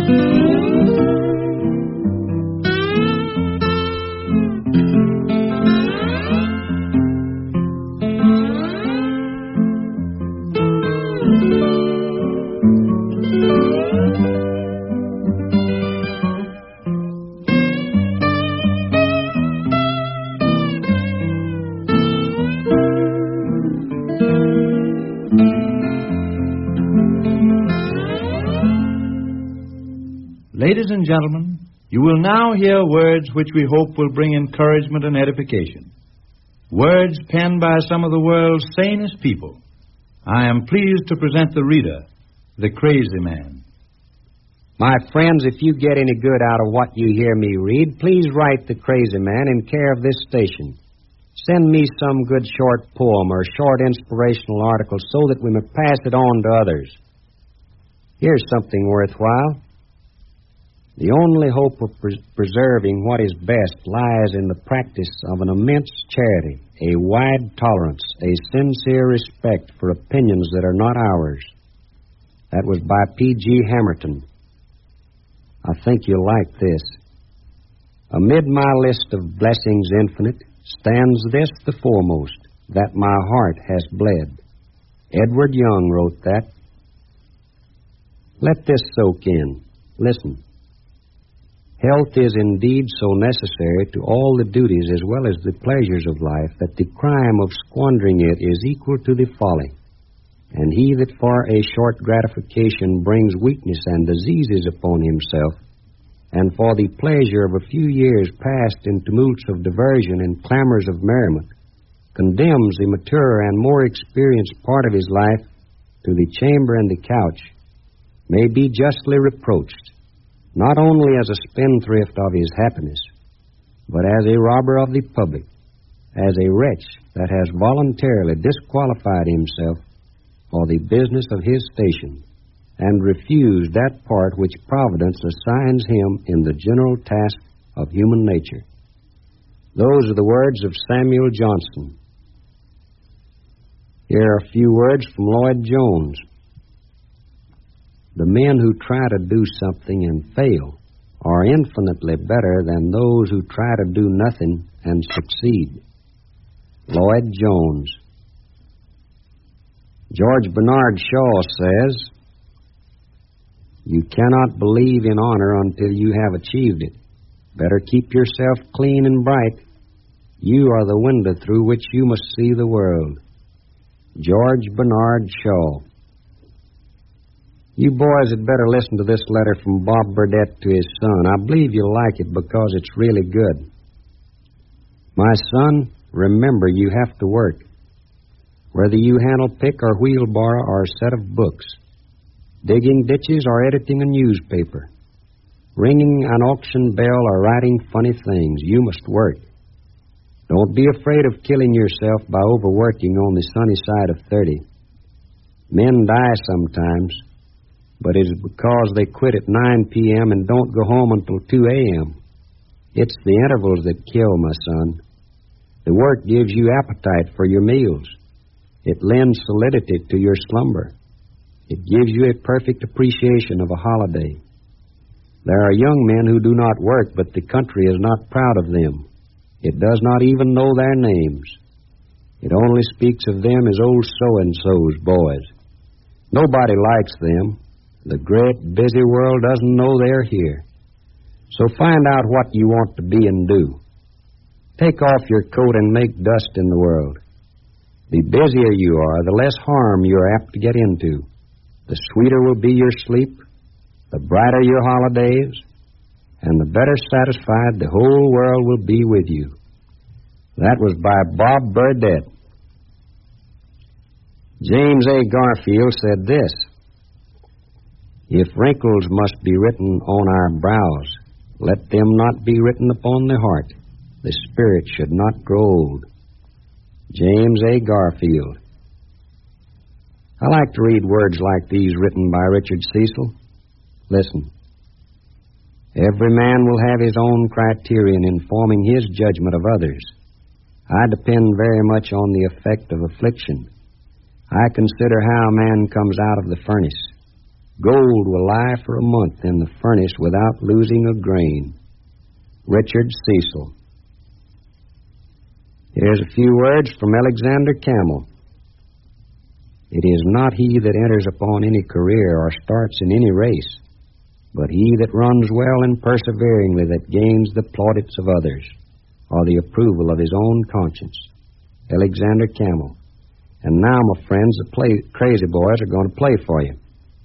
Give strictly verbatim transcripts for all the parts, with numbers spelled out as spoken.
Ladies and gentlemen, you will now hear words which we hope will bring encouragement and edification. Words penned by some of the world's sanest people. I am pleased to present the reader, the Crazy Man. My friends, if you get any good out of what you hear me read, please write the Crazy Man in care of this station. Send me some good short poem or short inspirational article so that we may pass it on to others. Here's something worthwhile. The only hope of pres- preserving what is best lies in the practice of an immense charity, a wide tolerance, a sincere respect for opinions that are not ours. That was by P G Hammerton. I think you'll like this. Amid my list of blessings infinite stands this the foremost, that my heart has bled. Edward Young wrote that. Let this soak in. Listen. Health is indeed so necessary to all the duties as well as the pleasures of life that the crime of squandering it is equal to the folly. And he that for a short gratification brings weakness and diseases upon himself, and for the pleasure of a few years passed in tumults of diversion and clamors of merriment, condemns the mature and more experienced part of his life to the chamber and the couch, may be justly reproached, not only as a spendthrift of his happiness, but as a robber of the public, as a wretch that has voluntarily disqualified himself for the business of his station, and refused that part which Providence assigns him in the general task of human nature. Those are the words of Samuel Johnson. Here are a few words from Lloyd Jones. The men who try to do something and fail are infinitely better than those who try to do nothing and succeed. Lloyd Jones. George Bernard Shaw says, you cannot believe in honor until you have achieved it. Better keep yourself clean and bright. You are the window through which you must see the world. George Bernard Shaw. You boys had better listen to this letter from Bob Burdette to his son. I believe you'll like it because it's really good. My son, remember you have to work. Whether you handle pick or wheelbarrow or a set of books, digging ditches or editing a newspaper, ringing an auction bell or writing funny things, you must work. Don't be afraid of killing yourself by overworking on the sunny side of thirty. Men die sometimes, but it is because they quit at nine p.m. and don't go home until two a.m. It's the intervals that kill, my son. The work gives you appetite for your meals. It lends solidity to your slumber. It gives you a perfect appreciation of a holiday. There are young men who do not work, but the country is not proud of them. It does not even know their names. It only speaks of them as old so-and-so's boys. Nobody likes them. The great, busy world doesn't know they're here. So find out what you want to be and do. Take off your coat and make dust in the world. The busier you are, the less harm you're apt to get into. The sweeter will be your sleep, the brighter your holidays, and the better satisfied the whole world will be with you. That was by Bob Burdette. James A. Garfield said this, if wrinkles must be written on our brows, let them not be written upon the heart. The spirit should not grow old. James A. Garfield. I like to read words like these written by Richard Cecil. Listen. Every man will have his own criterion in forming his judgment of others. I depend very much on the effect of affliction. I consider how a man comes out of the furnace. Gold will lie for a month in the furnace without losing a grain. Richard Cecil. Here's a few words from Alexander Campbell. It is not he that enters upon any career or starts in any race, but he that runs well and perseveringly that gains the plaudits of others, or the approval of his own conscience. Alexander Campbell. And now, my friends, the play, Crazy Boys are going to play for you.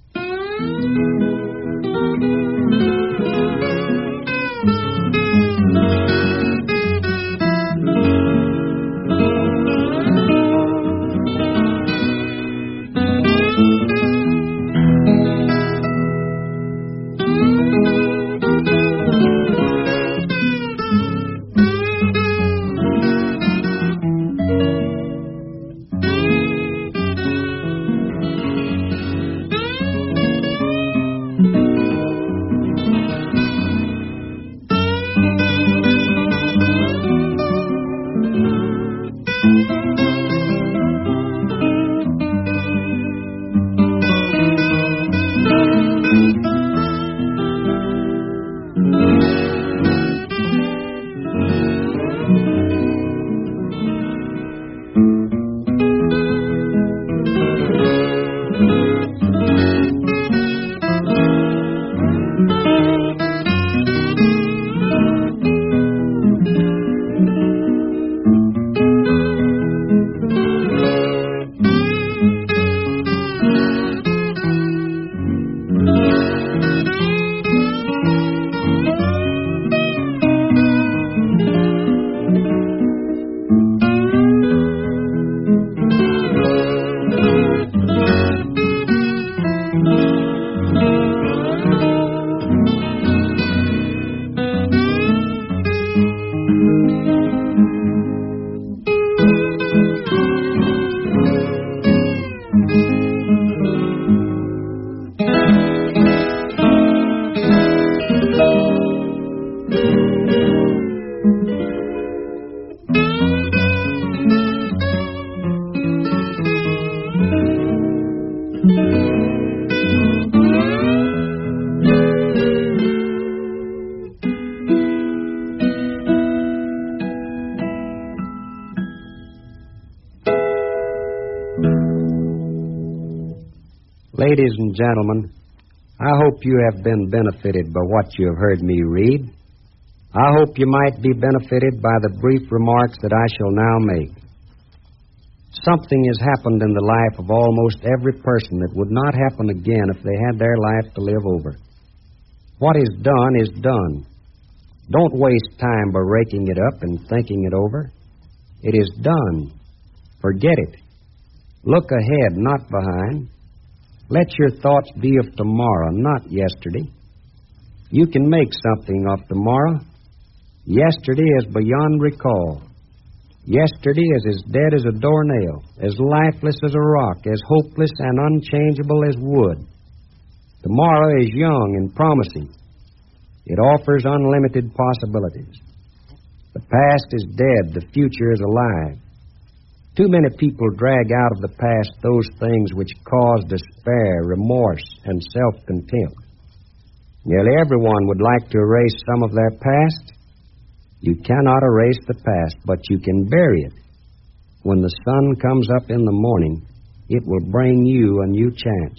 Ladies and gentlemen, I hope you have been benefited by what you have heard me read. I hope you might be benefited by the brief remarks that I shall now make. Something has happened in the life of almost every person that would not happen again if they had their life to live over. What is done is done. Don't waste time by raking it up and thinking it over. It is done. Forget it. Look ahead, not behind. Let your thoughts be of tomorrow, not yesterday. You can make something of tomorrow. Yesterday is beyond recall. Yesterday is as dead as a doornail, as lifeless as a rock, as hopeless and unchangeable as wood. Tomorrow is young and promising. It offers unlimited possibilities. The past is dead. The future is alive. Too many people drag out of the past those things which cause despair, remorse, and self-contempt. Nearly everyone would like to erase some of their past. You cannot erase the past, but you can bury it. When the sun comes up in the morning, it will bring you a new chance.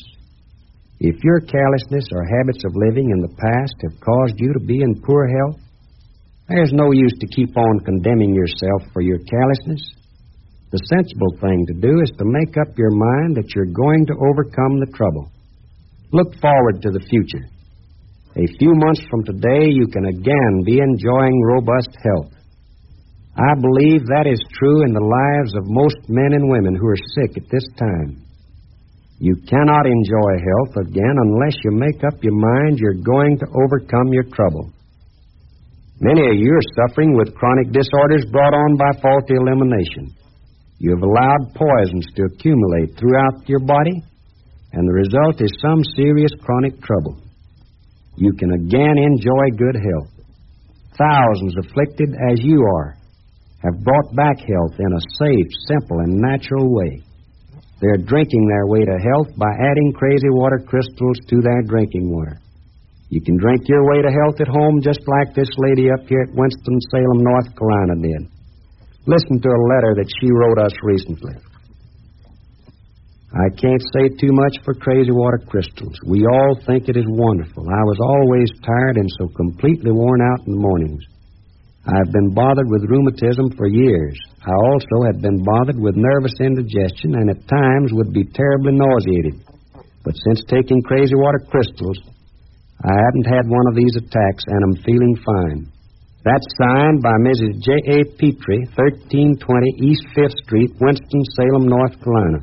If your carelessness or habits of living in the past have caused you to be in poor health, there's no use to keep on condemning yourself for your carelessness. The sensible thing to do is to make up your mind that you're going to overcome the trouble. Look forward to the future. A few months from today, you can again be enjoying robust health. I believe that is true in the lives of most men and women who are sick at this time. You cannot enjoy health again unless you make up your mind you're going to overcome your trouble. Many of you are suffering with chronic disorders brought on by faulty elimination. You have allowed poisons to accumulate throughout your body, and the result is some serious chronic trouble. You can again enjoy good health. Thousands afflicted as you are have brought back health in a safe, simple, and natural way. They're drinking their way to health by adding crazy water crystals to their drinking water. You can drink your way to health at home just like this lady up here at Winston-Salem, North Carolina did. Listen to a letter that she wrote us recently. I can't say too much for crazy water crystals. We all think it is wonderful. I was always tired and so completely worn out in the mornings. I've been bothered with rheumatism for years. I also had been bothered with nervous indigestion and at times would be terribly nauseated. But since taking crazy water crystals, I haven't had one of these attacks and am feeling fine. That's signed by Missus J A. Petrie, thirteen twenty East fifth Street, Winston-Salem, North Carolina.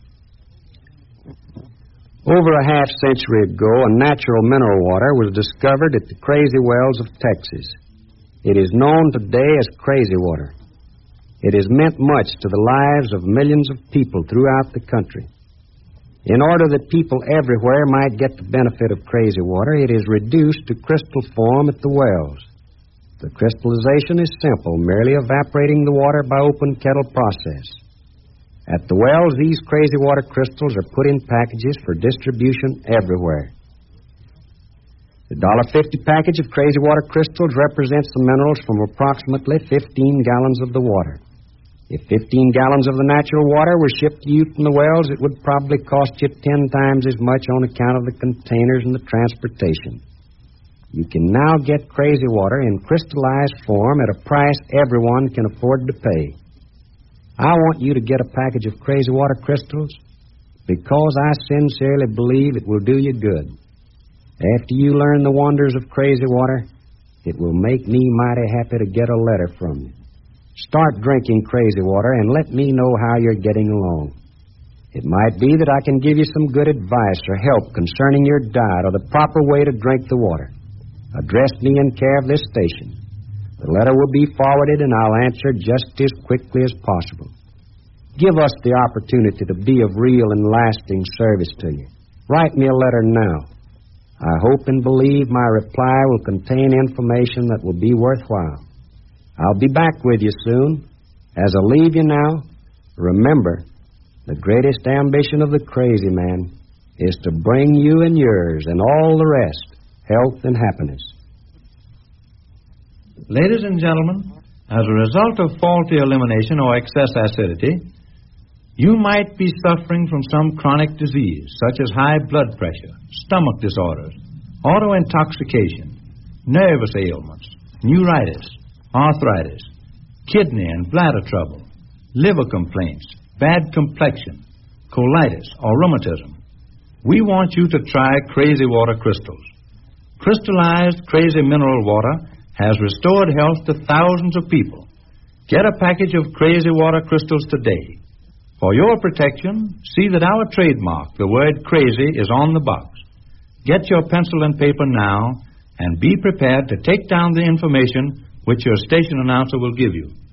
Over a half century ago, a natural mineral water was discovered at the Crazy Wells of Texas. It is known today as crazy water. It has meant much to the lives of millions of people throughout the country. In order that people everywhere might get the benefit of crazy water, it is reduced to crystal form at the wells. The crystallization is simple, merely evaporating the water by open kettle process. At the wells, these crazy water crystals are put in packages for distribution everywhere. The one dollar fifty package of crazy water crystals represents the minerals from approximately fifteen gallons of the water. If fifteen gallons of the natural water were shipped to you from the wells, it would probably cost you ten times as much on account of the containers and the transportation. You can now get crazy water in crystallized form at a price everyone can afford to pay. I want you to get a package of crazy water crystals because I sincerely believe it will do you good. After you learn the wonders of crazy water, it will make me mighty happy to get a letter from you. Start drinking crazy water and let me know how you're getting along. It might be that I can give you some good advice or help concerning your diet or the proper way to drink the water. Address me in care of this station. The letter will be forwarded and I'll answer just as quickly as possible. Give us the opportunity to be of real and lasting service to you. Write me a letter now. I hope and believe my reply will contain information that will be worthwhile. I'll be back with you soon. As I leave you now, remember, the greatest ambition of the crazy man is to bring you and yours and all the rest health and happiness. Ladies and gentlemen, as a result of faulty elimination or excess acidity, you might be suffering from some chronic disease, such as high blood pressure, stomach disorders, auto-intoxication, nervous ailments, neuritis, arthritis, kidney and bladder trouble, liver complaints, bad complexion, colitis, or rheumatism. We want you to try Crazy Water Crystals. Crystallized crazy mineral water has restored health to thousands of people. Get a package of Crazy Water Crystals today. For your protection, see that our trademark, the word crazy, is on the box. Get your pencil and paper now and be prepared to take down the information which your station announcer will give you.